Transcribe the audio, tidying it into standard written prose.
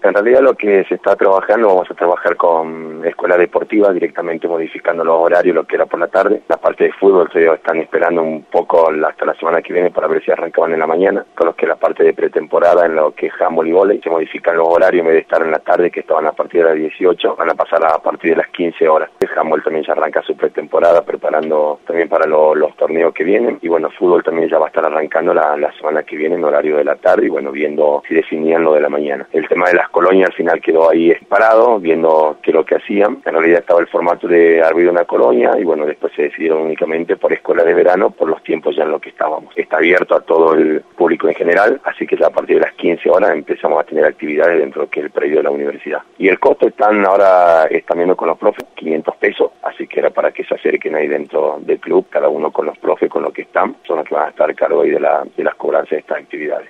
En realidad lo que se está trabajando, vamos a trabajar con escuelas deportivas, directamente modificando los horarios, lo que era por la tarde. La parte de fútbol ellos están esperando un poco hasta la semana que viene para ver si arrancaban en la mañana, con lo que la parte de pretemporada en lo que es handball y vóley, se modifican los horarios, en vez de estar en la tarde, que estaban a partir de las 18, van a pasar a partir de las 15 horas. El handball también ya arranca su pretemporada, preparando también para los torneos que vienen, y bueno, fútbol también ya va a estar arrancando la semana que viene en horario de la tarde, y bueno, viendo si definían lo de la mañana. El tema de las colonias al final quedó ahí parado, viendo qué es lo que hacían. En realidad estaba el formato de abrir una colonia, y bueno, después se decidieron únicamente por escuela de verano, por los tiempos ya en los que estábamos. Está abierto a todo el público en general, así que ya a partir de las 15 horas empezamos a tener actividades dentro de lo que es el predio de la universidad. Y el costo están ahora viendo con los profes, 500 pesos, así que era para que se acerquen ahí dentro del club, cada uno con los profes, con lo que están, son los que van a estar a cargo ahí de las cobranzas de estas actividades.